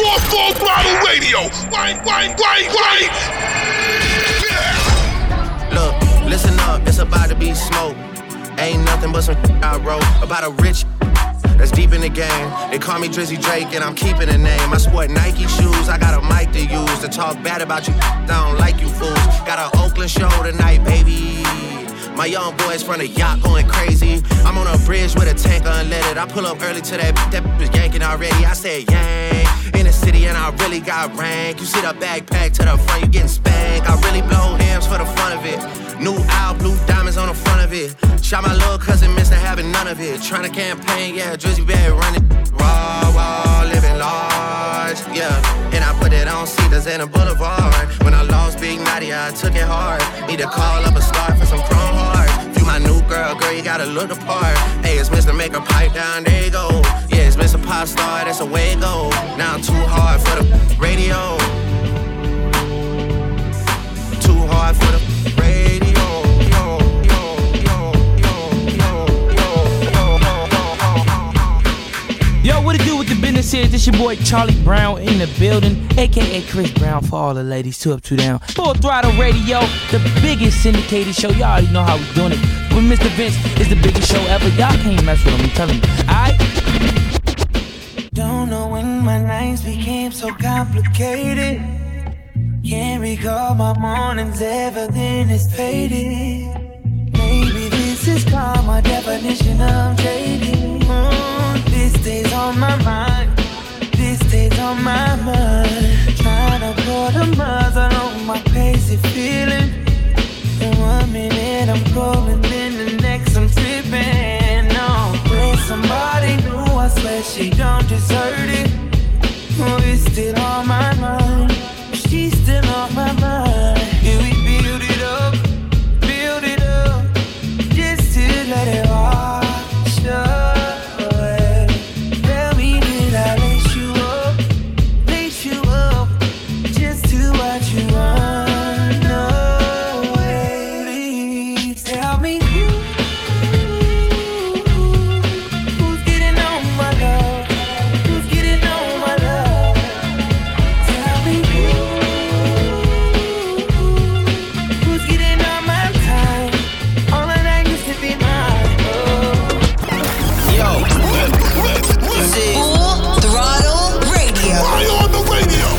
on Full Throttle Radio. Wine. Yeah. Look, listen up, it's about to be smoke. Ain't nothing but some I wrote about a rich that's deep in the game. They call me Drizzy Drake and I'm keeping the name. I sport Nike shoes, I got a mic to use to talk bad about you. I don't like you fools. Got an Oakland show tonight, baby. My young boys from the yacht going crazy. I'm on a bridge with a tank unleaded. I pull up early to that was yanking already. I said yang in the city and I really got rank. You see the backpack to the front, you getting spanked. I really blow hams for the fun of it. New owl, blue diamonds on the front of it. Shot my little cousin, missed having none of it. Tryna campaign, yeah, Drizzy bad running. Raw, living large, yeah. And I put it on Cedars and a Boulevard. When I lost Big Natty, I took it hard. Need to call up a star for some chrome hearts. You my new girl, you gotta look the part. Hey, it's Mr. Make a pipe down, there you go. Yeah, it's Mr. Pop Star, that's the way it go. Now I'm too hard for the radio. Too hard for the radio. Yo, what it do with the business is? This your boy Charlie Brown in the building, aka Chris Brown for all the ladies, 2 up, 2 down. Full Throttle Radio, the biggest syndicated show. Y'all already know how we doing it. But Mr. Vince is the biggest show ever. Y'all can't mess with him, I'm telling you. Alright? Don't know when my nights became so complicated. Can't recall my mornings, everything is faded. Maybe this is called my definition of dating. This day's on my mind. This day's on my mind. Trying to put a muzzle on my crazy feeling. In 1 minute I'm calling, in the next I'm tripping. No, when somebody new, I swear she don't deserve it. Oh, it's still on my mind. She's still on my mind. Yeah, we build it up, just to let it wash away. Tell me, did I lace you up, just to watch you run away? Please tell me who's getting on my love, who's getting on my love. Tell me who's getting on my time. All of that used to be mine. Yo, this is Full Throttle Radio. Why on the radio?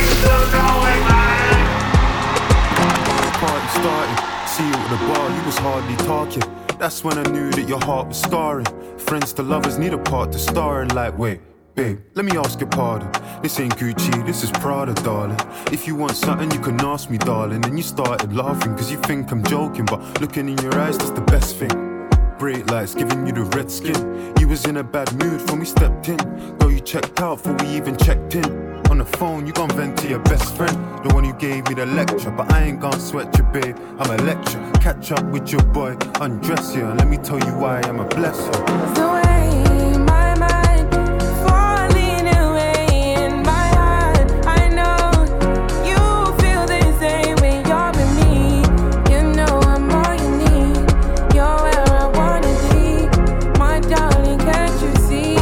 Party started, see you at the bar, you was hardly talking. That's when I knew that your heart was scarring. Friends to lovers need a part to star in. Like, wait, babe, let me ask your pardon. This ain't Gucci, this is Prada, darling. If you want something, you can ask me, darling. And you started laughing, cause you think I'm joking. But looking in your eyes, that's the best thing. Brake lights giving you the red skin. You was in a bad mood when we stepped in. Girl, you checked out before we even checked in. On the phone, you gon' vent to your best friend, the one who gave me the lecture. But I ain't gon' sweat you, babe, I'm a lecture. Catch up with your boy, undress you, and let me tell you why I'm a blessing. The way my mind falling away in my heart. I know you feel the same way. You're with me. You know I'm all you need. You're where I wanna be. My darling, can't you see? I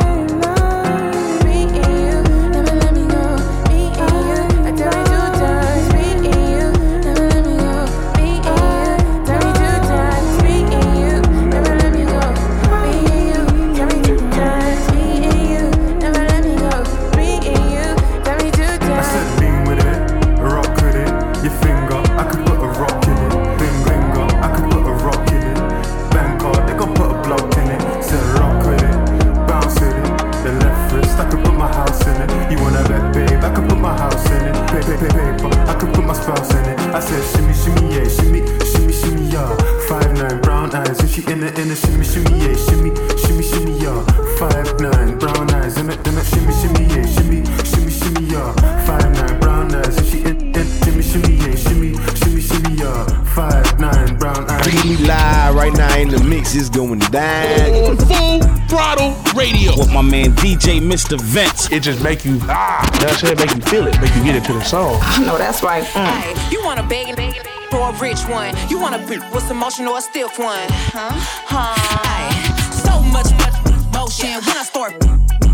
love me and you. Never let me go. Me and you. I tell you 2 times. Me and you. Never let me go. Me and you. Tell me 2 times. Me and you. Never let me go. Me and you. Tell me 2 times. Me and you. Never let me go. Me and you. Tell me 2 I times. said lean with it, rock with it. Your finger, I could put a rock in it. Finger, I could put a rock in it. Bank card, they gon' put a block in it. Said rock with it, bounce with it. The left wrist, I could put my house in it. You wanna bet, babe, I could put my house in it. Paper, I could put my spouse in it. I said shimmy, shimmy, yeah, shimmy, yeah. 5'9", brown eyes, and she in the shimmy, shimmy, yeah, shimmy, yeah. 5'9", brown eyes, in it, shimmy, shimmy, yeah, shimmy, yeah. 5'9", brown eyes, and she in shimmy, yeah, shimmy, yeah. 5'9", brown eyes. Read me live right now in the mix, it's going down. Full Throttle Radio. With my man DJ Mr. Vince. It just make you, that's it, make you feel it, make you get into the song. I know that's right. Hey, you want a big or a rich one? You want a bitch with some motion or a stiff one? Hey, so much motion when I start. All the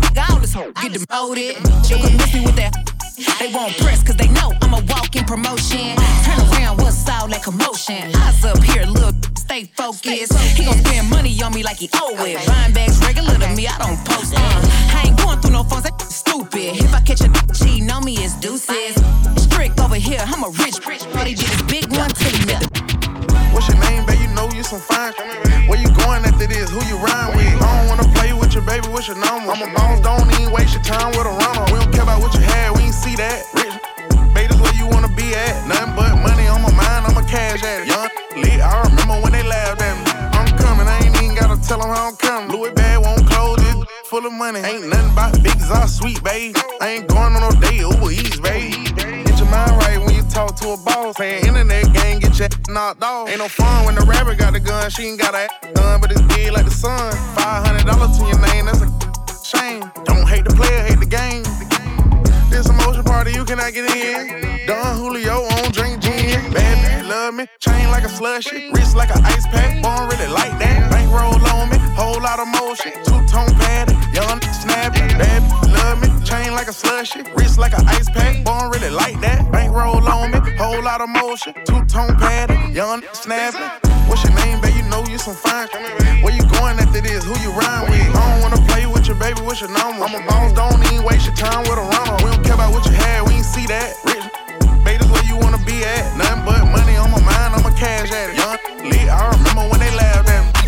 this hoe get demoted. You could miss me with that. They won't press cause they know I'm a walking promotion. Turn around, what's all that commotion? Eyes up here, look, stay focused. He gon' spend money on me like he owe it. Buying bags regular to me, I don't post it. I ain't going through no phones, that stupid. If I catch a cheating on me, it's deuces. Strict over here, I'm a rich. All they did is big one till he met the. What's your name, babe? You know you some fine. Where you going after this? Who you rhyme with? I don't wanna play with your baby, what's your number? I'm a boss, don't even waste your time with a runner. We don't care about what you had, we ain't see that. Rich, babe, this where you wanna be at. Nothing but money on my mind, I'm a cash addict. Young, lit, I remember when they laughed at me. I'm coming, I ain't even gotta tell them how I'm coming. Louis bag won't close, it full of money. Ain't nothing about big exhaust sweet, babe. I ain't going on no date, Uber Eats, babe. Get your mind right when you talk to a boss. Playing internet game, get your knocked off. Ain't no fun when the rapper got the gun. She ain't got a gun, but it's big like the sun. $500 to your name, that's a shame. Don't hate the player, hate the game. This emotion party, you cannot get in. Don Julio on drink gin. Bad bitch love me, chain like a slushy, wrist like an ice pack. Born really like that. Bankroll on me, whole lot of motion. Two-tone padded, young snappy. Bad bitch love me, chain like a slushy, wrist like an ice pack. Born really like that. Bankroll on me, whole lot of motion. Two-tone padded, young snappy. What's your name, babe? You know you some fine. Where you going after this? Who you rhyme with? I don't wanna play with your baby, what's your number? I'm a boss, don't even waste your time with a runner. We don't care about what you had, we ain't see that. Rich, babe, this where you wanna be at. Nothing but money on my mind, I'm a cash addict. Young, lit, I remember when they laughed at me.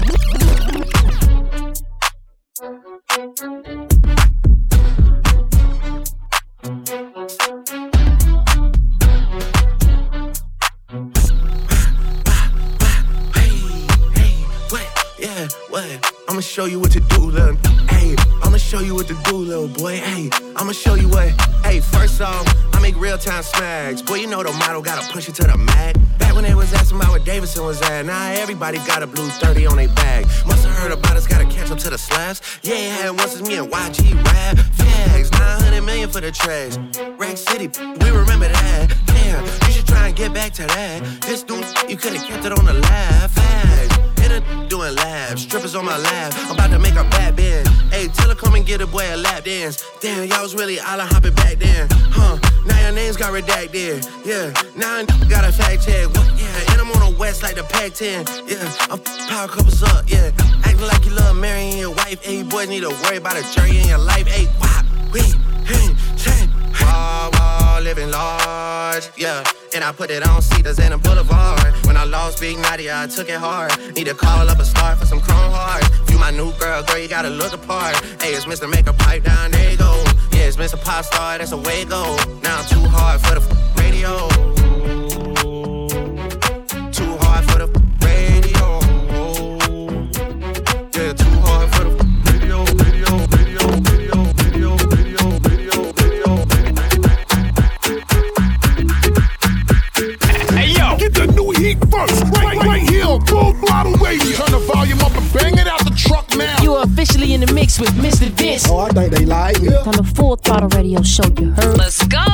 What? I'ma show you what to do, little. Hey, I'ma show you what to do, little boy. Hey, I'ma show you what. Hey, first off, I make real time smacks. Boy, you know the model gotta push it to the mat. Back when they was asking about where Davidson was at, now everybody got a blue 30 on their bag. Musta heard about us, gotta catch up to the slaps. Yeah, it had once it's me and YG rap. Fags, 900 million for the trash. Rack City, we remember that. Damn, you should try and get back to that. This dude, you could've kept it on the laugh. Fags. Doing labs, strippers on my lap. I'm about to make her bad bend. Hey, tell her come and get a boy a lap dance. Damn, y'all was really island hopping back then. Huh, now your names got redacted. Yeah, now I got a fact check. Yeah, and I'm on the west like the Pac-10. Yeah, I'm power couples up. Yeah, acting like you love marrying your wife. Hey, boys need to worry about a jury in your life. Hey, wop, wee, hey, hey. Wah, living large, yeah. And I put it on Cedars and a Boulevard. When I lost Big Nadia, I took it hard. Need to call up a star for some chrome hearts. You my new girl, you gotta look apart. Hey, it's Mr. Make a Pipe Down, there you go. Yeah, it's Mr. Pop Star, that's a way to go. Now I'm too hard for the radio. Too hard for the radio. Yeah, too hard for the radio. Get the new heat first, right here on Full Throttle Radio. Turn the volume up and bang it out the truck now. You are officially in the mix with Mr. Vince. Oh, I think they like me. On the Full Throttle Radio show, you heard. Let's go.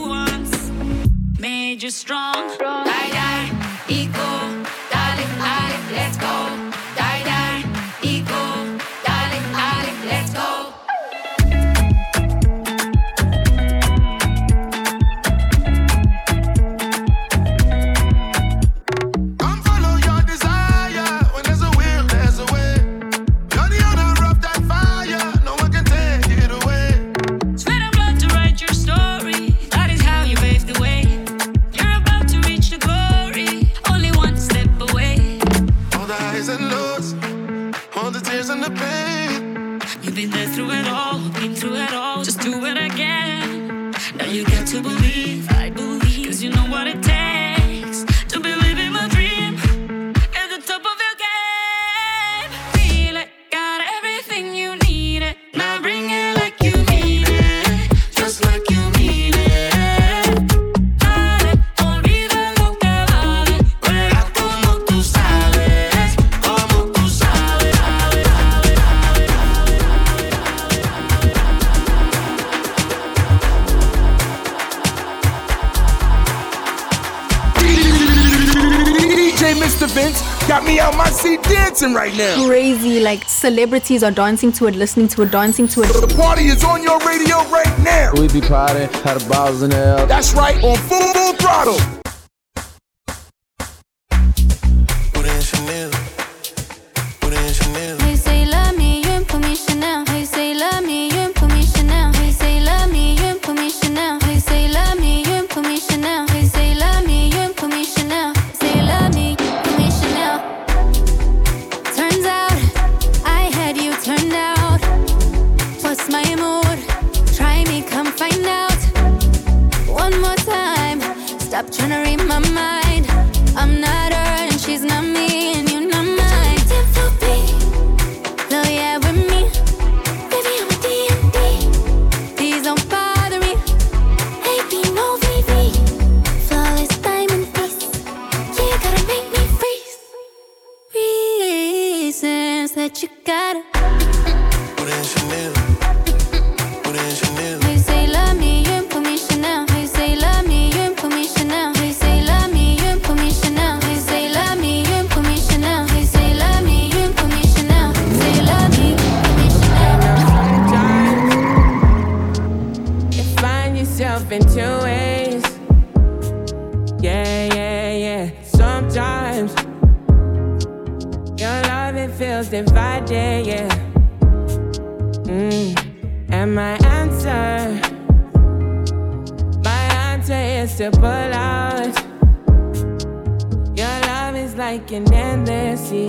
Strong, ay, ay, iko, dale, ay. Mr. Vince got me out my seat dancing right now. Crazy, like celebrities are dancing to it, listening to it, dancing to it. The party is on your radio right now. We be partying, had the balls in the air. That's right, on full throttle. Hey, say love me, you put me Chanel. Hey, say love me, you put me Chanel. Hey, say love me, you put me Chanel. Hey, say love me, you put me Chanel. Hey, say love me, you put me Chanel. Say love me, put me Chanel. Turns out I had you turned out. What's my mood? Try me, come find out. One more time, stop trying to read my mind. I'm not her and she's not me, and you're not mine. No, yeah, with me. Baby, I'm a D&D. Please don't bother me. AP, no VV. Flawless diamond piece. You gotta make me freeze. Reasons that you gotta put in Chanel. Put in Chanel. Hey, say love me, you put me Chanel. Hey, say love me, you put me Chanel. Hey, say love me, you put me Chanel. Hey, say love me, you put me Chanel. Hey, say love me, you put me Chanel. Say love me, put me Chanel. You find yourself in two ways. Yeah. Sometimes your love, it feels divided, yeah. And my answer is to pull out. Your love is like an endless sea.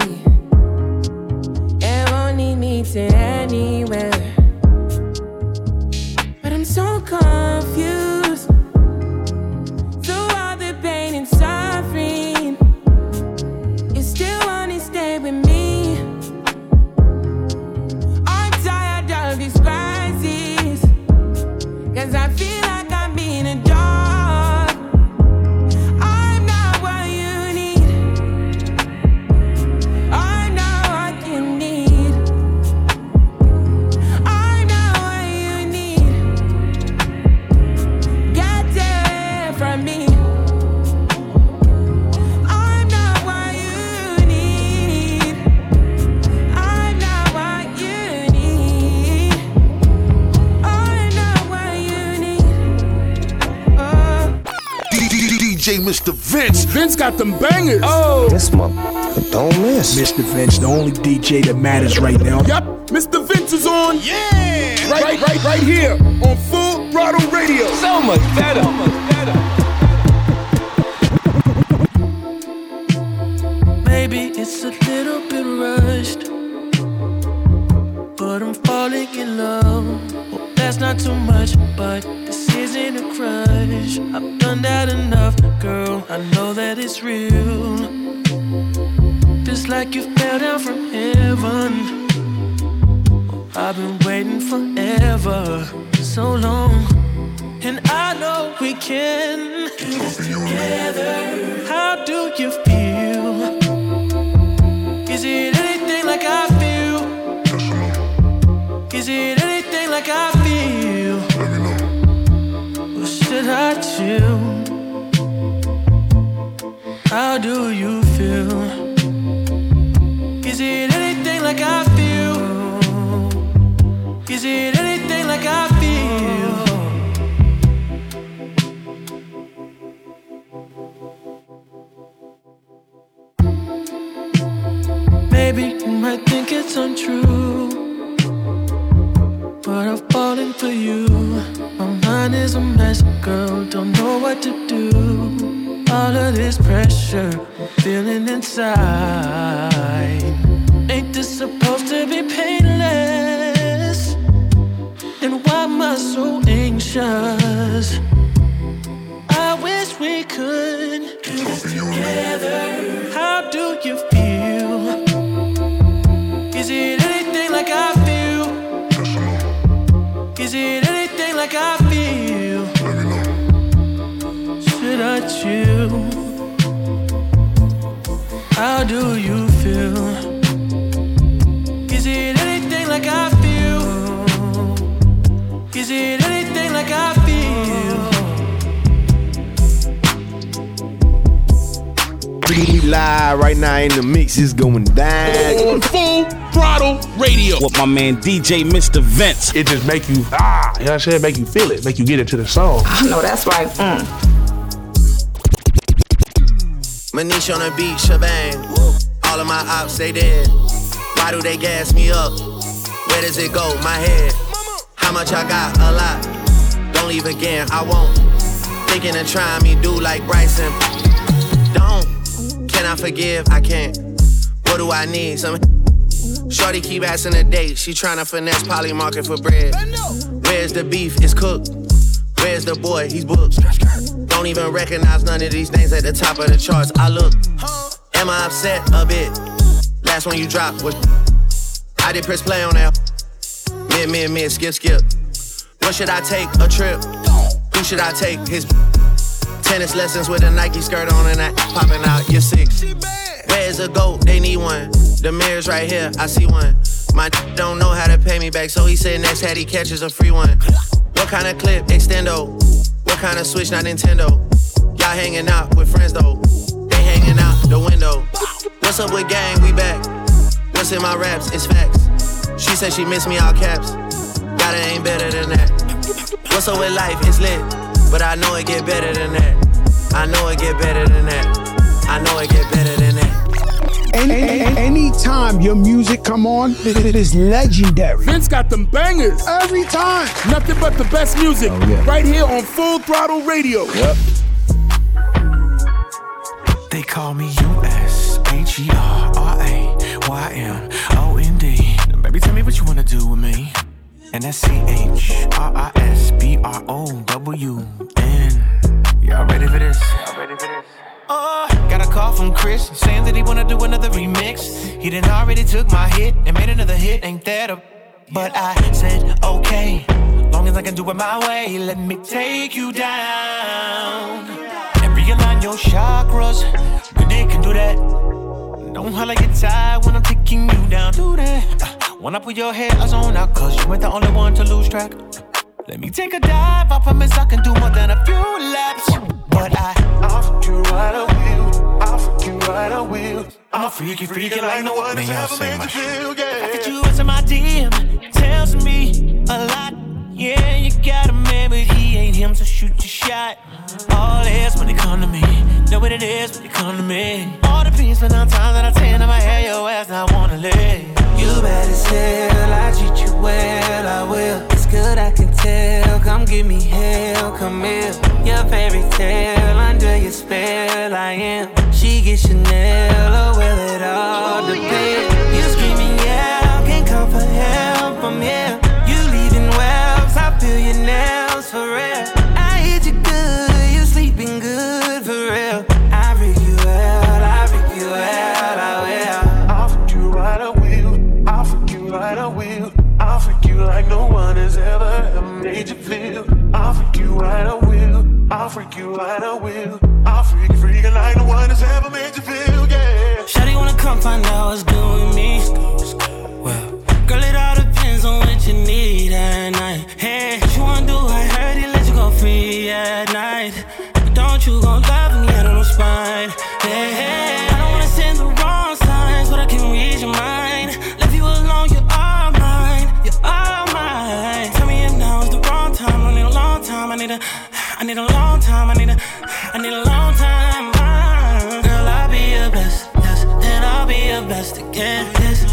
It won't lead me to anywhere. But I'm so confused. So all the pain and suffering, you still wanna stay with me. I'm tired of these crises, 'cause I feel like I'm being adored. I'm not what you need. I'm not what you need. I'm not what you need. Get it from me. I'm not what you need. I'm not what you need. I'm not what you need. DJ Mr. Vince. Vince got them bangers. Oh. This motherfucker don't miss. Mr. Vince, the only DJ that matters right now. Yep, Mr. Vince is on. Yeah. Right here on Full Throttle Radio. So much better. Maybe it's a little bit rushed, but I'm falling in love. Well, that's not too much, but this isn't a crush. I've done that enough, girl. I know that it's real. Just like you fell down from heaven. I've been waiting forever, so long. And I know we can do this together. How do you feel? Is it anything like I feel? Is it anything like I feel? Or should I chill? How do you feel? Is it anything like I feel? Is it anything like I feel? Maybe you might think it's untrue, but I've fallen for you. My mind is a mess, girl, don't know what to do. All of this pressure I'm feeling inside. Ain't this supposed to be painless? And why am I so anxious? I wish we could do this together. How do you feel? Is it anything like I feel? Is it anything like I feel? Should I chill? How do you feel? Is it anything like I feel? Is it anything like I feel? We live right now in the mix. It's going down. On Full Throttle Radio. With my man DJ Mr. Vince. It just make you, you know what I'm saying? Make you feel it. Make you get into the song. I know that's right. Manish on the beat, shebang. All of my ops, they dead. Why do they gas me up? Where does it go? My head. How much I got? A lot. Don't leave again, I won't. Thinking of trying me, do like Bryson. Don't. Can I forgive? I can't. What do I need? Some shorty keep asking a date. She tryna finesse Polly Market for bread. Where's the beef? It's cooked. Where's the boy? He's booked. Don't even recognize none of these names at the top of the charts. I look. Am I upset? A bit. Last one you dropped was I did press play on that. Mid, skip. What should I take? A trip. Who should I take? His tennis lessons with a Nike skirt on and that popping out. You're 6. Where's the GOAT? They need one. The mirror's right here. I see one. My don't know how to pay me back, so he said next hat he catches a free one. What kind of clip? Extendo. What kind of switch? Not Nintendo. Y'all hanging out with friends though. They hanging out the window. What's up with gang? We back. What's in my raps? It's facts. She said she missed me, all caps. God, it ain't better than that. What's up with life? It's lit. But I know it get better than that. I know it get better than that. I know it get better than that. Anytime your music come on, it is legendary. Vince got them bangers. Every time. Nothing but the best music. Oh, yeah. Right here on Full Throttle Radio. Yep. They call me USHERRAYYMOND. Baby, tell me what you wanna do with me. And that's CHRISBROWN. Y'all ready for this? Got a call from Chris saying that he wanna do another remix. He done already took my hit and made another hit. Ain't that a... But I said okay, long as I can do it my way. Let me take you down and realign your chakras. Good they can do that. Don't holler, get tired when I'm taking you down. Do that. When I put your head on out, cause you ain't the only one to lose track. Let me take a dive, I promise I can do more than a few laps. But I'll fuck you right, I will. I'll fuck you right, I will. I'm a freaky like no one has ever made you feel, yeah. Look at you into my DM, tells me a lot. Yeah, you got a man, but he ain't him, so shoot your shot. All this when it come to me, know what it is when it come to me. All the beans, but 9 times out of 10, I'ma have your ass, not wanna live. You better still, I treat you well, I will. It's good, I can tell, come give me hell, come here. Your fairy tale, under your spell, I am. She gets Chanel, oh well, it all depends. You screaming, yeah, can't come for help, I'm here. You leaving wells, I feel your nails, for real. I hit you good, you sleeping good, for real. I freak you out, I freak you out, I will. I'll freak you right, I will. I'll freak you right, I will. I'll freak you like no one has ever made you feel. I'll freak you right, I will. I'll freak you right, I will. I'll freak like no one has ever made you feel, yeah. Shawty wanna come find out what's good with me. Well, girl, it all depends on what you need at night. Hey, what you wanna do? I heard he let you go free at night. But don't you gon' love me out of no spine. Hey, I don't wanna send the wrong signs, but I can read your mind. Left you alone, you're all mine. You're all mine. Tell me if now is the wrong time. I need a long time. I need a long time. I need a long time. Girl, I'll be your best, yes, and I'll be your best again. Yes.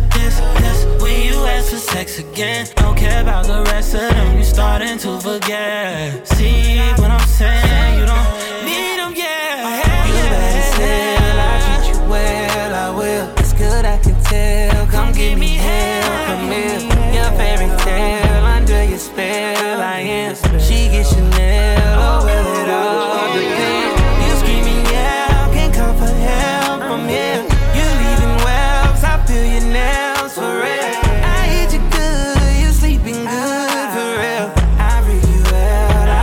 When you ask for sex again, don't care about the rest of them. You're starting to forget. See what I'm saying? You don't need them, yeah. You better still, I treat you well, I will. It's good, I can tell. Come give me hell, come here. Your fairy tale, under your spell, I am. She gets Chanel, oh well, it all depends. You screaming, yeah, can't come for help, I'm here. You leaving wells, I feel your nails, for real. I hit you good, you sleeping good, for real. I freak you out, I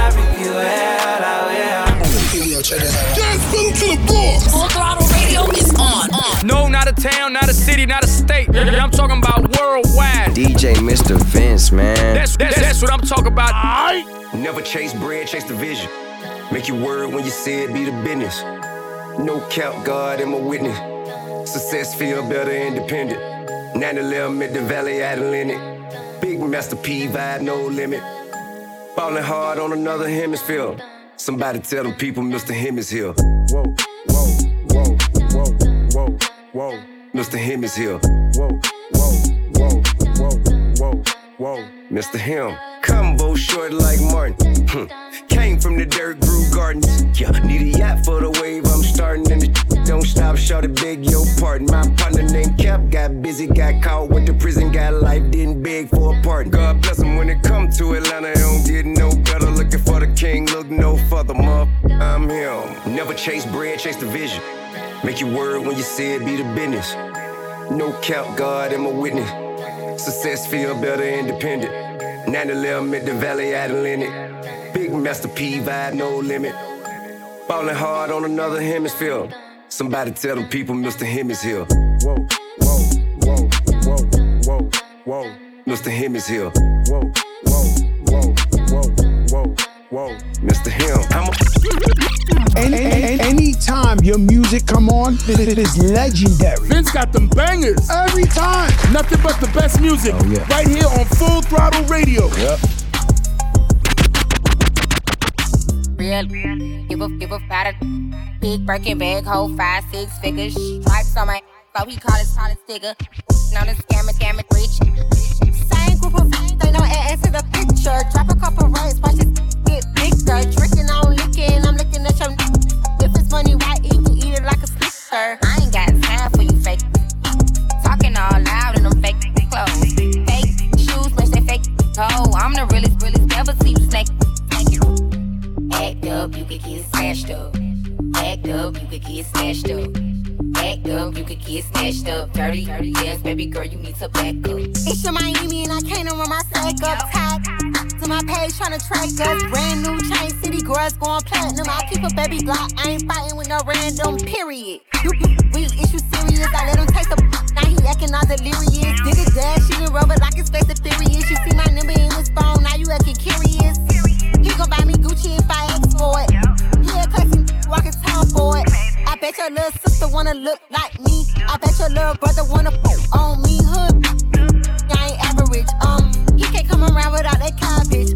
will. Dance to the floor. Full Throttle Radio is on. No, not a town, not a city, not a state. I'm talking about worldwide. DJ Mr. Vince, man. That's what I'm talking about. Never chase bread, chase the vision. Make your word when you say it, be the business. No cap, God, I'm a witness. Success feel better independent. 9/11 at the Valley Atlantic. Big Master P vibe, no limit. Ballin' hard on another hemisphere. Somebody tell them people Mr. Him is here. Whoa, whoa, whoa, whoa, whoa, whoa. Mr. Him is here. Whoa, whoa, whoa, whoa, whoa, whoa. Mr. Him. Combo short like Martin. Came from the dirt, grew gardens. Yeah, need a yacht for the wave I'm starting. And the don't stop, shorty, beg your pardon. My partner named Cap got busy, got caught with the prison, got life, didn't beg for a pardon. God bless him when it come to Atlanta, it don't get no better. Looking for the king, look no further, I'm him. Never chase bread, chase the vision. Make your word when you say it, be the business. No cap, God, I'm a witness. Success feel better independent. 9/11 at the Valley Atlantic. Big Master P vibe, no limit. Ballin' hard on another hemisphere. Somebody tell them people Mr. Him is here. Whoa, whoa, whoa, whoa, whoa, whoa. Mr. Him is here. Whoa, whoa, whoa, whoa, whoa, whoa. Mr. Him. Anytime your music come on, it is legendary. Vince got them bangers. Every time. Nothing but the best music. Right here on Full Throttle Radio. Yep. Real, give a fat big Birkin bag, hold 5-6 figures. Stripes on my so he call his sticker. On the scammer rich. Same group of they know add to the picture. Drop a couple rights, watch it get bigger. Drinking on licking, I'm looking at your if it's money right, you can eat it like a slicker. I ain't got time for you fake. Talking all loud in them fake clothes. Fake shoes, match they fake toe. I'm the realest, never see you snake. Act up, you could get smashed up. Act up, you could get smashed up. Act up, you could get snatched up. Dirty, yes, baby girl, you need to back up. It's your Miami and I can't run my sack up. Tied to my page tryna track us. Brand new chain city girls going platinum. I keep a baby block, I ain't fighting with no random, period. You weak, is you serious? I let him taste the now he acting all delirious. Did it dash, she done rubber like his face is furious. You see my number in his phone, now you acting curious. He gon' buy me Gucci if I ask for it. He a classy walking town for it. I bet your little sister wanna look like me. I bet your little brother wanna on me. Hood, I ain't average. He can't come around without that cabbage.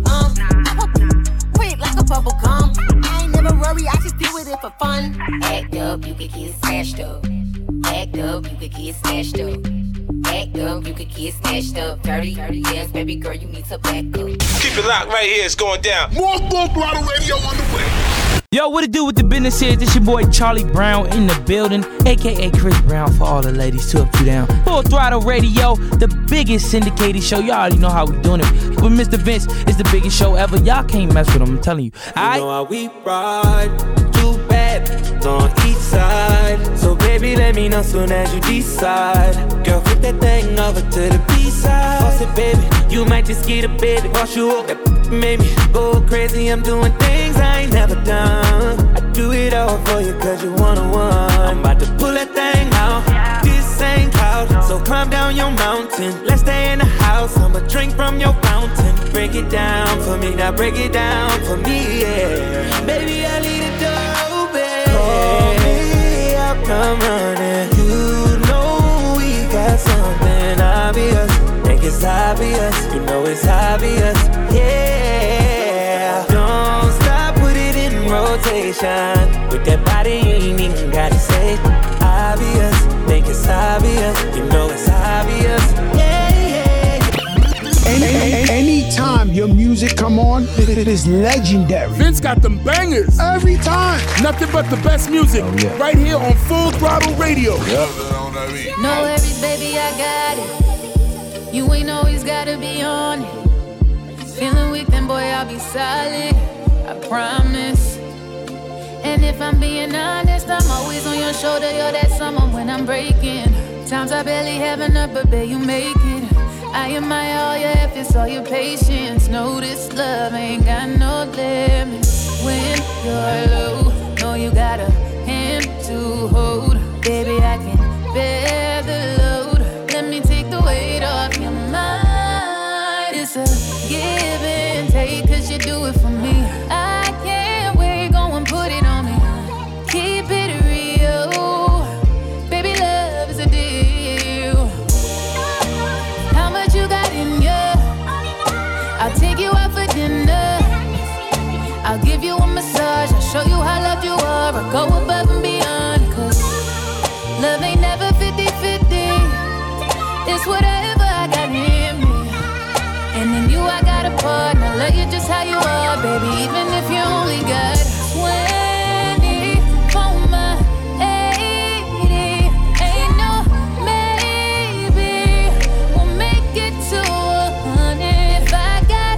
Quick like a bubble gum. I ain't never worry, I just deal with it for fun. Act up, you could get smashed up. Act up, you could get smashed up. Act up, you could get snatched up. Dirty, yes, baby girl, you need to back up. Keep it locked right here, it's going down. More Full Throttle Radio on the way. Yo, what it do with the business is? This your boy Charlie Brown in the building, aka Chris Brown for all the ladies, 2 up, 2 down. Full Throttle Radio, the biggest syndicated show. Y'all already know how we doing it. With Mr. Vince, it's the biggest show ever. Y'all can't mess with him, I'm telling you. You know how we ride, too bad, on each side. So baby, let me know soon as you decide. Girl, flip that thing over to the B-side. Boss it, baby, you might just get a baby. Boss you up, that made me go crazy. I'm doing things I ain't never done. I do it all for you cause you one-on-one. I'm about to pull that thing out. This ain't cloud, so climb down your mountain. Let's stay in the house, I'ma drink from your fountain. Break it down for me, now break it down for me, yeah. Baby, I leave the door open. Call me, I'll come running. You know we got something obvious. Think it's obvious, you know it's obvious, yeah. Don't stop, put it in rotation. With that body, you ain't even gotta say obvious. Think it's obvious, you know it's obvious, yeah, yeah. Anytime your music come on, it is legendary. Vince got them bangers. Every time. Nothing but the best music. Right here on Full Throttle Radio. No worries, baby, I got it. You ain't always gotta be on it. Feeling weak, then boy, I'll be solid. I promise. And if I'm being honest, I'm always on your shoulder. You're that someone when I'm breaking. Times I barely have enough, but babe, you make it. I admire all your efforts, all your patience. Know this love ain't got no limits. When you're low, know you got a hand to hold. Baby, I can bear the load. Let me take the weight off your mind. It's a give and take, cause you do it for me. I can't wait, go and put it on me. Keep it real. Love ain't never 50-50. It's whatever I got in me. And in you I got a partner. Love you just how you are, baby. Even if you only got 20 for my 80. Ain't no maybe we'll make it to 100. If I got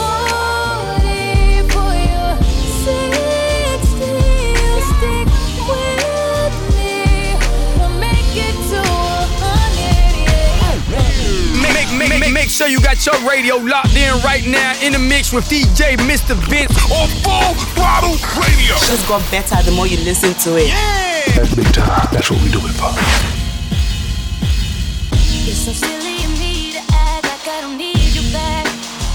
40 for you, 60, you'll stick with me. We'll make it to 100. Make sure you got your radio locked in right now in the mix with DJ Mr. Vince on Full Throttle Radio. It's got better the more you listen to it. Yeah! That's big time. That's what we do it for. It's so silly of me to act like I don't need you back.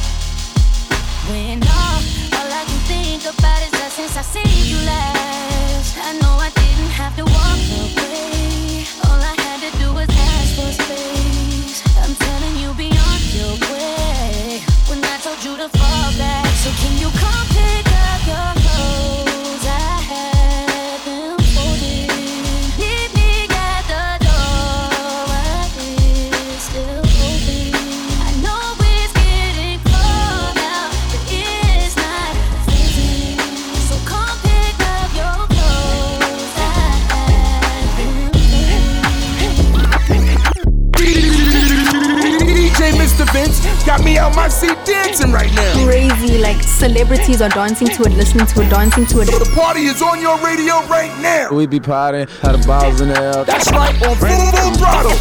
When all I can think about is that since I seen you last. I know I didn't have to walk away. All I had to do was ask for space. I'm telling you be on your way. When I told you to fall back, so can you come pick up your clothes? I had them folded. Meet me at the door. My is still open. I know it's getting cold out, but it's not freezing. So come pick up your clothes. I had them DJ Mr. Vince got me out my seat dancing right now. Crazy, like celebrities are dancing to it, listening to it, dancing to it. So the party is on your radio right now. We be partying, had the balls in the air. That's right, on Full Throttle.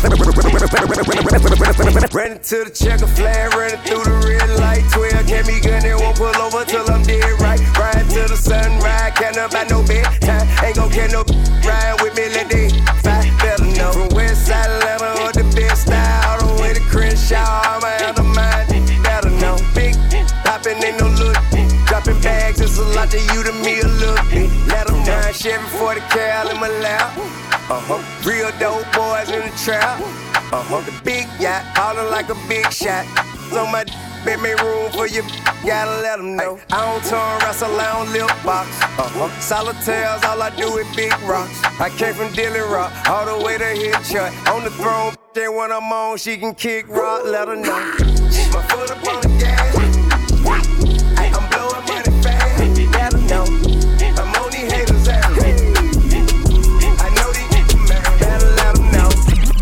Running to the checker flag, running through the red light. 12 can't be good, they won't pull over till I'm dead right. Riding till the sunrise, can't about no bedtime. Ain't gon' get no ride with me, let they fight. Better know from West Side Atlanta or the best style, all the way to Crenshaw. I'm out of mind, better know. Big poppin', ain't no look. Dropping bags, it's a lot to you, to me a little bit. Let them down, Chevy 40 cal in my lap. Real dope boys in the trap. The big yacht, ballin' like a big shot. So my make me room for you, gotta let them know. I don't turn wrestle, I don't lip box. Solitaires, all I do is big rocks. I came from Dilly Rock, all the way to Hitchhut. On the throne, then when I'm on, she can kick rock, let her know. My foot up on the gas. I'm blowing money fast, let her know. I'm on these haters' ass. I know these man, better let them know.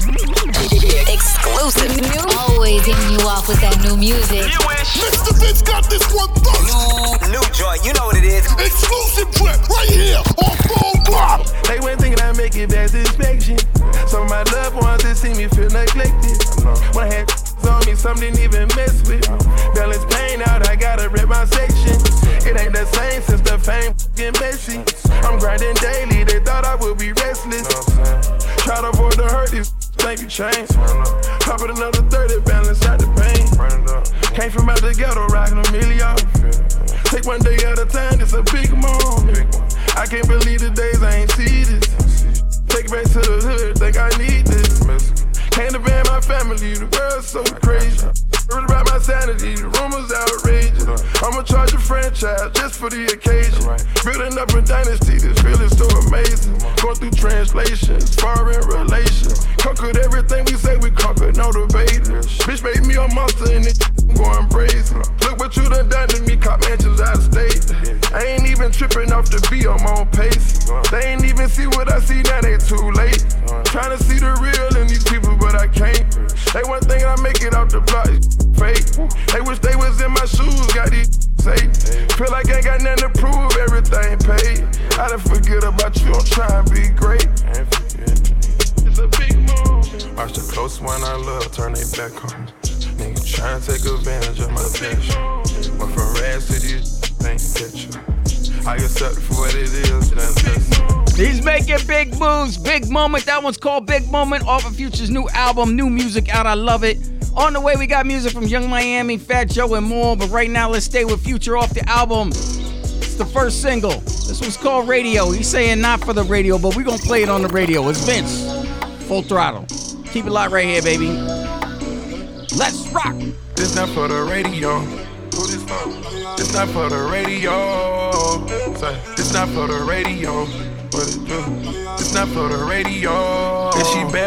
exclusive. Always hitting you off with that new music. Mr. Vince got this one first. New joint, you know what it is. Exclusive track right here on Full Throttle. They went thinking I make it past inspection. Some of my loved ones that see me feel neglected. When I had on me, some didn't even mess with me. Balance pain out, I gotta rip my section. It ain't the same since the fame get messy. I'm grinding daily, they thought I would be restless. Try to avoid the hurt, these think you change. Pop it another 30, balance out the pain. Came from out the ghetto, rockin' a million. Take one day at a time, it's a big moment. I can't believe the days I ain't see this. Take it back to the hood, think I need this. Can't abandon my family, the world's so crazy. Heard about my sanity, the rumors outrageous. I'ma charge a franchise just for the occasion. Building up a dynasty, this feeling's so amazing. Going through translations, foreign relations. Conquered everything we say we conquered, no debate. Bitch made me a monster and it going brazen. Look what you done to me, cop mansions out of state. I ain't even tripping off the beat, I'm on pace. They ain't even see what I see, now they too late. Trying to see the real in these people, but I can't. They one thing I make it off the block, fake. They wish they was in my shoes, got these safe. Feel like I ain't got nothing to prove, everything paid. I done forget about you, I'm trying to be great. It's a big move. Watch the close one I love turn they back on me. Nigga trying to take advantage of my passion. Went from rags to these ain't picture. I accept it for what it is. He's making big moves, big moment. That one's called Big Moment off of Future's new album, new music out. I love it. On the way, we got music from Young Miami, Fat Joe, and more. But right now, let's stay with Future off the album. It's the first single. This one's called Radio. He's saying not for the radio, but we're going to play it on the radio. It's Vince. Full Throttle. Keep it locked right here, baby. Let's rock. This not for the radio. Who this for? This not for the radio. Say, this not for the radio. What it do? It's not for the radio.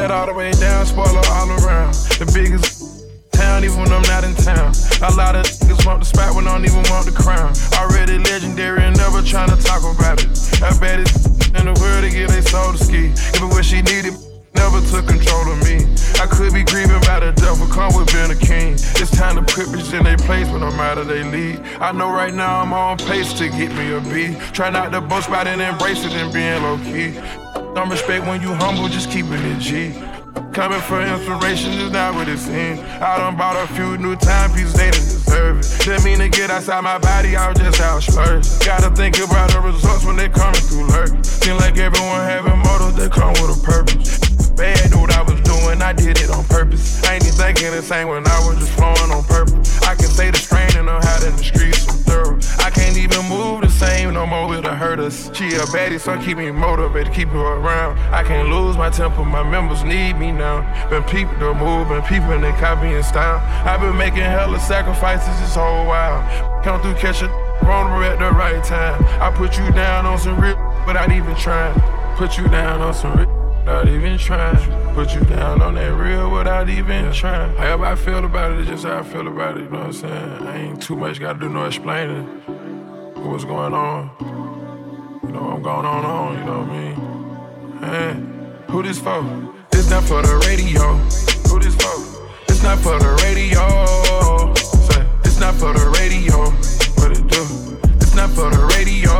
bad all the way down, spoiler all around. The biggest town, even when I'm not in town. A lot of niggas want the spot when I don't even want the crown. Already legendary and never trying to talk about it. I bet it's in the world to get they soul to ski. Even what she needed, never took control of me. I could be grieving by the devil, come with being a king. It's time to put bitches in their place when I'm out of their league. I know right now I'm on pace to get me a B. Try not to boast about it, embrace it and being low key. Don't respect when you humble, just keeping it G. Coming for inspiration is not what it seems. I done bought a few new timepieces, they didn't deserve it. Didn't mean to get outside my body, I was just out splurging. Gotta think about the results when they coming through lurking. Seem like everyone having motives that come with a purpose. Bad knew what I was doing, I did it on purpose. I ain't even thinking the same when I was just flowing on purpose. I can say the strain and I'm out in the streets, I'm thorough. I can't even move the same no more, it'll hurt us. She a baddie, so keep me motivated, keep her around. I can't lose my temper, my members need me now. Been people to move, and people in their copying style. I've been making hella sacrifices this whole while. Come through, catch a vulnerable at the right time. I put you down on some real without even trying. Put you down on some real without even trying. Put you down on that real without even trying. However I feel about it, it's just how I feel about it, you know what I'm saying? I ain't too much gotta do no explaining what's going on. You know, I'm going on, you know what I mean? Hey, who this for? This not for the radio. Who this for? This not for the radio. Say, this not for the radio. What it do? This not for the radio.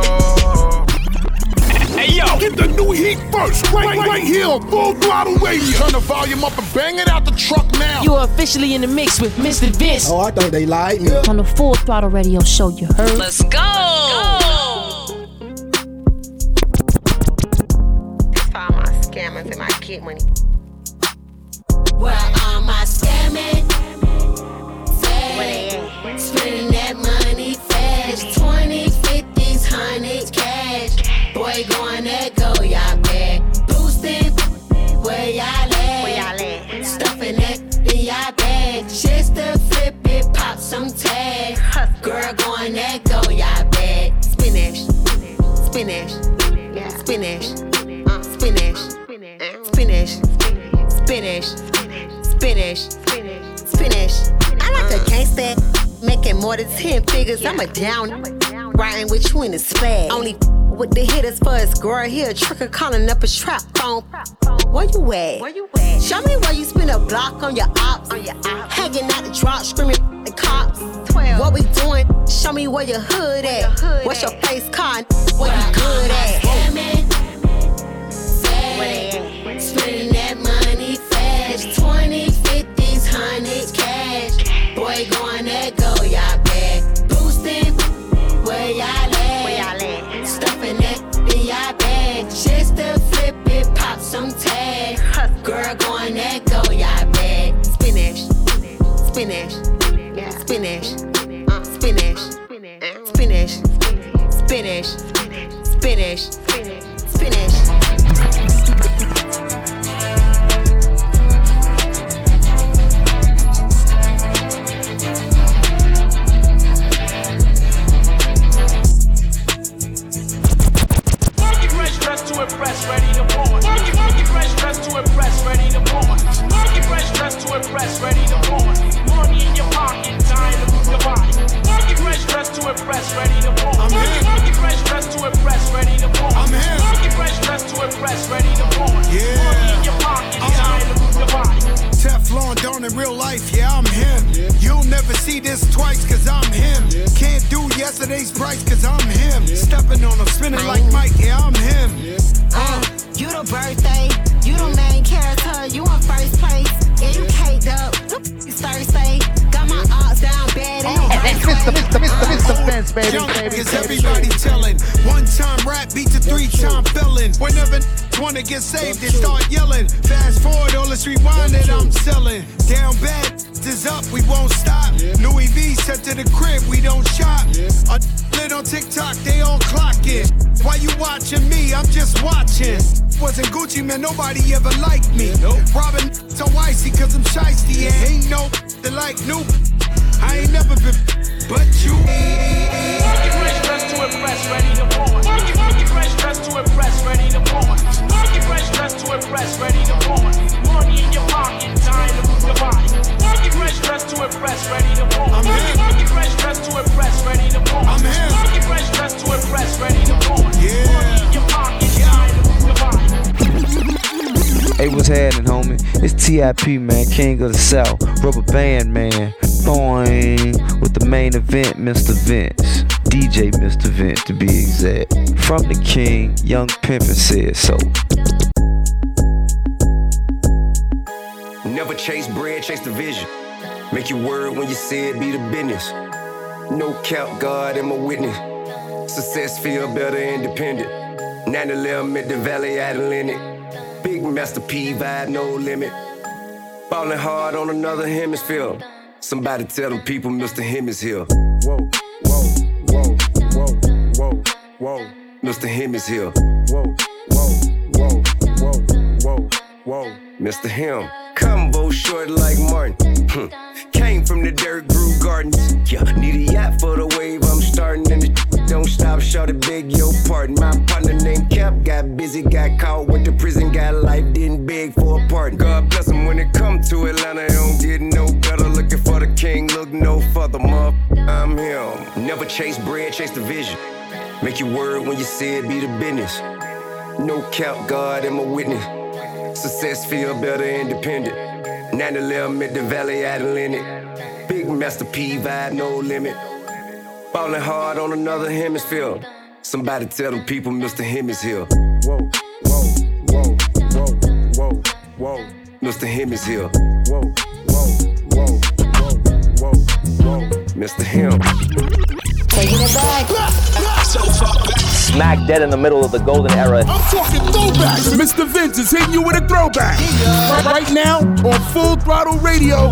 Hey yo, get the new heat first, right here on Full Throttle Radio. Turn the volume up and bang it out the truck now. You are officially in the mix with Mr. Vince. Oh, I thought they lied me. On the Full Throttle Radio show, you heard? Let's go. It's for all my scammers and my kid money. Where are my scamming? Fast. Spending that money fast. 20, 50s, 100 cash. Boy, going that go, y'all bad. Boosting, where y'all at? Where y'all at? Stuffing that in y'all bag. Just to flip it, pop some tag. Girl, going that go, y'all bad. Spinach. Spinach. Yeah. Spinach. Spinach. Spinach. Spinach. Spinach. Spinach. I like a gangsta making more than 10 figures. I'm a down riding with you in the swag. Only with the hitters for his girl here. A tricker calling up a trap phone. Where you at? Show me where you spend a block on your ops. Hanging out the drop, screaming the cops. 12. What we doing? Show me where your hood at. What's your face card? Where you good at? Spending that money fast. 20, 50s, 100 cash. Boy, going that go, y'all bad. Boosting, where y'all at? Stuffing that in y'all bag. Just to flip it, pop some tag. Girl, going that go, y'all bad. Spinach. Spinach. Spinach. Spinach. Spinach. Spinach. Spinach. Spinach. To impress, ready to born. Get fresh, dressed to impress, ready to born. Get fresh, dressed to impress, ready to born. Money in your pocket, time to move your body. Get fresh, dressed to impress, ready to born. Get fresh, dressed to impress, ready to born. Get fresh, dressed to impress, ready to born. Money in your pocket, time to move your body. Teflon Don in real life, yeah, I'm him. You'll never see this twice, cause I'm him. Can't do yesterday's price, cause I'm him. Stepping on him, spinning like Mike, yeah, I'm him. You the birthday, you the main character, you in first place. Yeah, you caked up, it's Thursday. Got my odds down bad. Mr. Vince, baby. Cause everybody telling. One time rap beats a 3-time felon. Whenever wanna get saved, they start yelling. Fast forward, or let's rewind it, I'm selling. Down bad, is up, we won't stop. Louis V sent to the crib, we don't shop. Lit on TikTok, they all clocking. Why you watching me? I'm just watching. Wasn't Gucci, man, nobody ever liked me. Robbing so icy, cause I'm shiesty. And ain't no that like new. I ain't never been, but you. Get fresh, dressed to impress, ready to born. Get fresh, dressed to impress, ready to born. Get fresh, dressed to impress, ready to born. impress, ready to pour. Funky fresh dressed to impress, ready to pour. Funky fresh dressed to impress, ready to pour. Money in your pocket, time to move your body. Hey, what's happening, homie? It's TIP, man, King of the South, Rubber Band, man. Boing, with the main event, Mr. Vince. DJ Mr. Vince, to be exact. From the King, Young Pimpin' said so. Never chase bread, chase the vision. Make your word when you say it, be the business. No cap, God am a witness. Success feel better independent. 9/11 at the Valley Atlantic. Big Master P vibe, no limit. Ballin' hard on another hemisphere. Somebody tell them people Mr. Him is here. Whoa, whoa, whoa, whoa, whoa, whoa. Mr. Him is here. Whoa, whoa, whoa, whoa, whoa, whoa. Mr. Him. Combo short like Martin. Came from the dirt, grew gardens. Yeah, need a yacht for the wave. I'm starting and the don't stop, short it, beg your pardon. My partner named Cap got busy, got caught with the prison, got life, didn't beg for a pardon. God bless him when it come to Atlanta, it don't get no better. Looking for the king, look no further, I'm him. Never chase bread, chase the vision. Make your word when you say it, be the business. No cap, God am a witness. Success feel better independent. 9/11 at the Valley Atlantic. Big Master P vibe, no limit. Ballin' hard on another hemisphere. Somebody tell them people Mr. Him is here. Whoa, whoa, whoa, whoa, whoa, whoa. Mr. Him is here. Whoa, whoa, whoa, whoa, whoa, whoa. Mr. Him. Taking it back. Smack dead in the middle of the golden era. I'm talking throwbacks. Mr. Vince is hitting you with a throwback. Right now on Full Throttle Radio.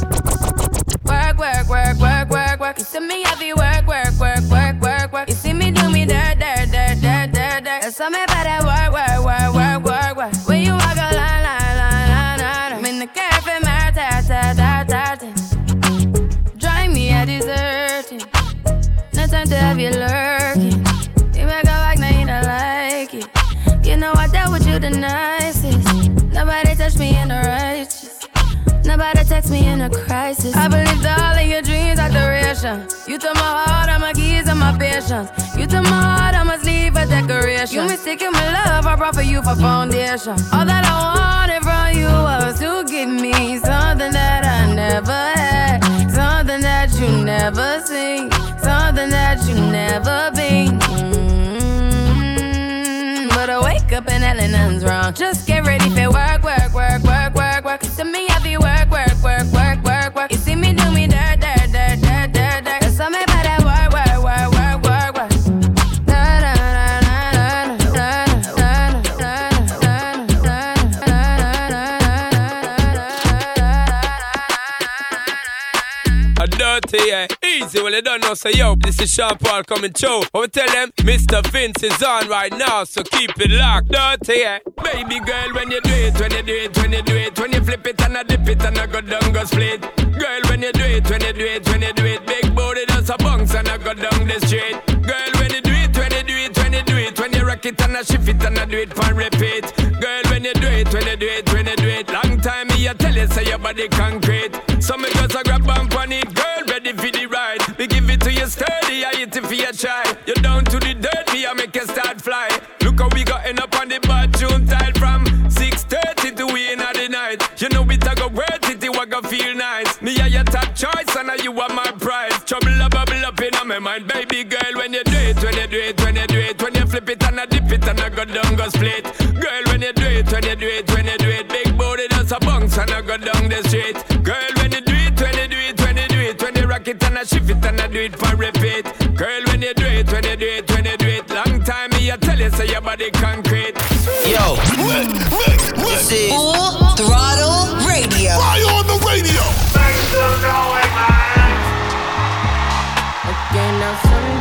Work, work, work, work, work, work. You see me heavy work, work, work, work, work, work. You see me do me dirt, dirt, dirt, dirt, dirt, dirt. There's something about that work, work, work, work, work, work. When you walk a line, line, line, line, line. I'm in the cafe, my ta. Drive me a deserting. No time to have you lurking. You make a like, now you don't like it. You know I dealt with you the nicest. Nobody touched me in the righteous. Nobody text me in a crisis. I believed all of your dreams are duration. You took my heart, all my keys, and my patience. You took my heart, I must leave a decoration. You mistaken my love, I brought for you for foundation. All that I wanted from you was to give me something that I never had, something that you never seen, something that you never been. But I wake up and hell nothing's wrong. Just get ready for work, work, work, work, work, work. You see me heavy work, work, work, work, work, work. You see me do me dirt, dirt, dirt, dirt, dirt, dirt. There's something about that work, work, work, work, work, work. Dirty, yeah. Easy, well, they don't know, so yo, this is Sean Paul coming through. I will tell them, Mr. Vince is on right now, so keep it locked. Dirty, yeah. Baby girl, when you do it, when you do it, when you do it, when you flip it and I dip it and I go down, go split. Girl, when you do it, when you do it, when you do it, big booty does a bounce and I go down the street. Girl, when you do it, when you do it, when you do it, when you rock it and I shift it and I do it for repeat. Girl, when you do it, when you do it, when you do it, long time me I tell you, say your body concrete. So me just a grab bump on it, girl, ready for the ride. We give it to you sturdy, I hit it for your child. You're down to the dirt, me I make you start fly. Look how we got end up on the bathroom tile from 6:30 to we in the night. You know it a go worth it, it a go feel nice. Me are your top choice and you are my prize. Trouble a bubble up in my mind, baby girl. When you do it, when you do it, when you do it, when you flip it and I dip it and I go down, go split. Girl, when you do it, when you do it, when you do it, big booty does a bounce and I go down the street. Girl, when you do it, when you do it, when you do it, when you rock it and I shift it and I do it for repeat. Girl, when you do it, when you do it, when you do it, long time me I tell you, say your body concrete. Yo, this is Full Throttle Radio. Fly on the radio. Thanks for knowing, man. Okay, now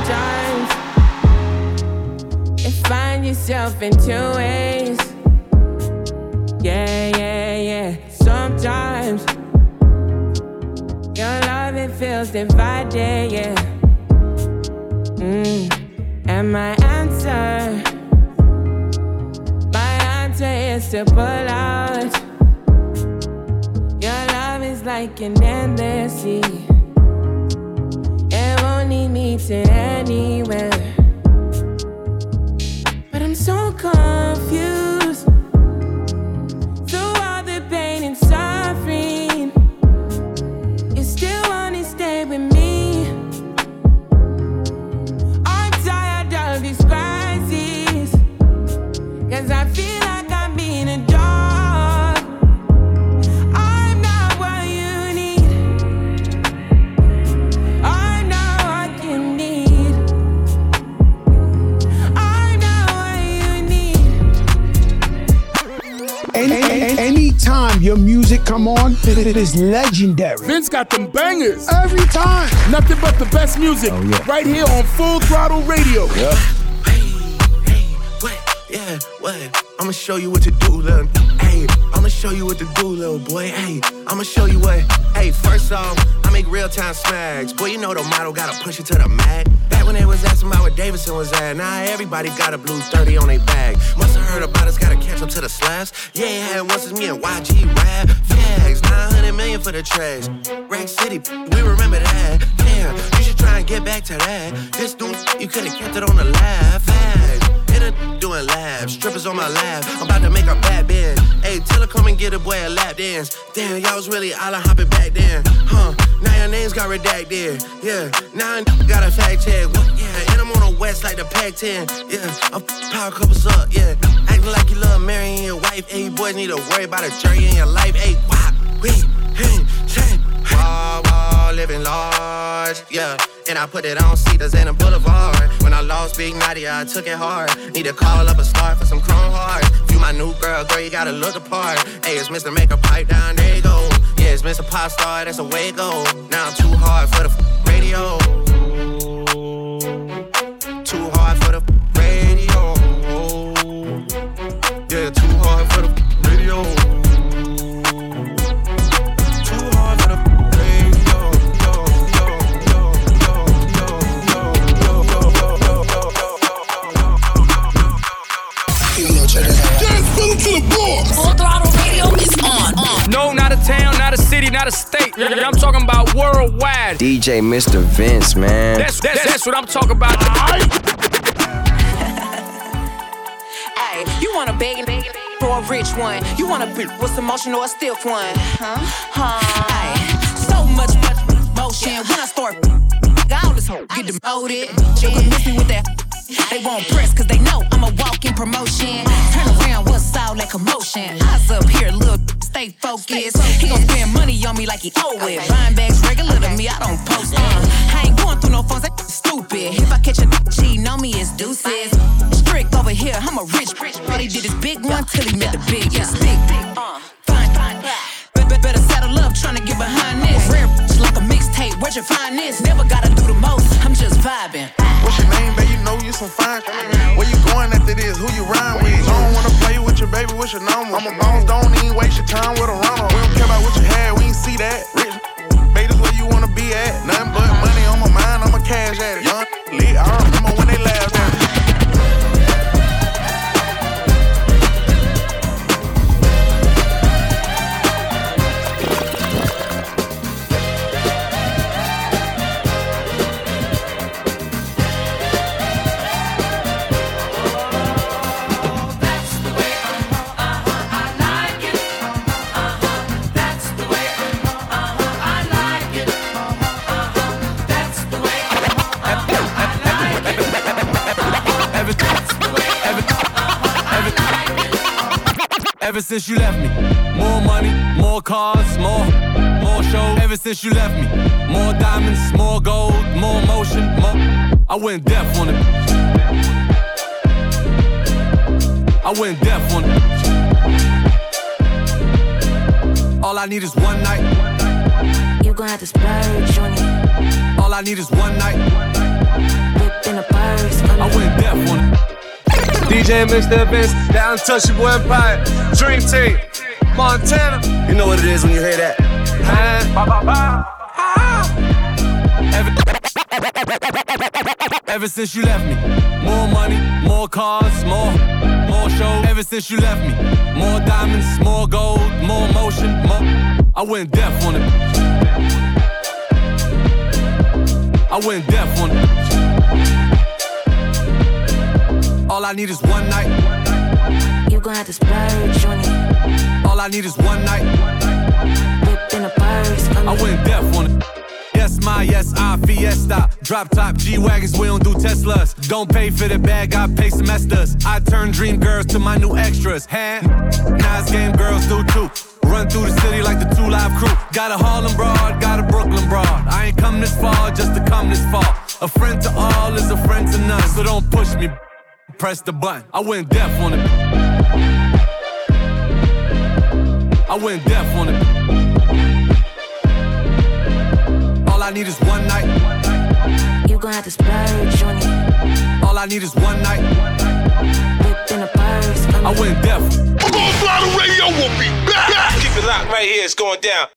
sometimes you find yourself in two ways. Yeah, yeah, yeah. Sometimes your love, it feels divided, yeah. And my answer is to pull out. Your love is like like an endless sea. It won't lead me to anywhere. But I'm so confused. So all the pain and suffering, you still wanna stay with me. I'm tired of these crises, 'cause I feel like I'm being a dog. I'm not what you need. I'm not what you need. I'm not what you need. Anytime your music come on, it is legendary. Vince got them bangers. Every time. Nothing but the best music. Right here on Full Throttle Radio. Yeah. Yeah, what? I'ma show you what to do, little. Hey, I'ma show you what to do, little boy. Hey, I'ma show you what. Hey, first off, I make real-time smacks. Boy, you know the model gotta push it to the mag. Back when they was asking about where Davidson was at, now everybody got a blue 30 on their bag. Must've heard about us, gotta catch up to the slaps. Yeah, once it's me and YG rap. Fags, 900 million for the trash. Rack City, we remember that. Damn, you should try and get back to that. This dude, you could've kept it on the laugh. Fags. Doing labs, strippers on my lap. I'm about to make her bad bend. Hey, tell her come and get a boy a lap dance. Damn, y'all was really island hopping back then. Now your names got redacted. Yeah, now I got a fact check. What? Yeah, and I'm on the west like the Pac-10. Yeah, I'm power couples up. Yeah, acting like you love marrying your wife. Hey, boys need to worry about a journey in your life. Hey, wow, hey, living large. Yeah. And I put it on Cedars and a Boulevard. When I lost Big Nadia, I took it hard. Need to call up a star for some chrome hearts. You my new girl, you gotta look apart. Hey, it's Mr. Make a Pipe down, there you go. Yeah, it's Mr. Pop Star, that's the way it go. Now I'm too hard for the radio. Too hard for the radio. Yeah, too hard for the radio. Full Throttle Radio is on. No, not a town, not a city, not a state. I'm talking about worldwide. DJ Mr. Vince, man. That's what I'm talking about. Hey, you want a big or a rich one? You want a bitch with emotion or a stiff one? Hey, so much motion when I start. All this get demoted. You can miss me with that. They won't press cause they know I'm a walking promotion. Turn around, what's all that commotion? Eyes up here, look, stay focused. He gon' spend money on me like he owe it. Buying bags regular to me, I don't post it. I ain't going through no phones, that stupid. If I catch a cheating on me, it's deuces. Strict over here, I'm a rich. All he did is big one till he met the biggest. Big. Fine. Better settle up, tryna get behind this. Rare like a mixtape, where'd you find this? Never gotta do the most, I'm just vibing. What's your name, baby? You know you some fine. Where you going after this? Who you rhyme with? I don't wanna play with your baby, what's your number? I'm a boss, don't even waste your time with a runner. We don't care about what you had, we ain't see that. Rich, baby, that's where you wanna be at. Nothing but money on my mind, I'm a cash addict. Young, lit, I remember when they laughed at me. Ever since you left me, more money, more cars, more shows. Ever since you left me, more diamonds, more gold, more motion, more. I went deaf on it. I went deaf on it. All I need is one night. You gon' have to splurge on it. All I need is one night. Whip in a purse. I went deaf on it. DJ Mr. Vince, the Untouchable Empire, Dream Team, Montana. You know what it is when you hear that. Ever since you left me, more money, more cars, more shows. Ever since you left me, more diamonds, more gold, more motion, more. I went deaf on it. I went deaf on it. All I need is one night. You gon' have to splurge on it. All I need is one night. Whip in a purse. I went deaf on it. Yes, my, yes, I, Fiesta. Drop top G-Wagons, we don't do Teslas. Don't pay for the bag, I pay semesters. I turn dream girls to my new extras. Nice game girls do too. Run through the city like the 2 Live Crew. Got a Harlem broad, got a Brooklyn broad. I ain't come this far just to come this far. A friend to all is a friend to none. So don't push me, press the button. I went deaf on it. I went deaf on it. All I need is one night. You gon' have to splurge on it. All I need is one night. Whip in a purse. I went deaf. Full Throttle Radio will be back. Keep it locked right here, it's going down.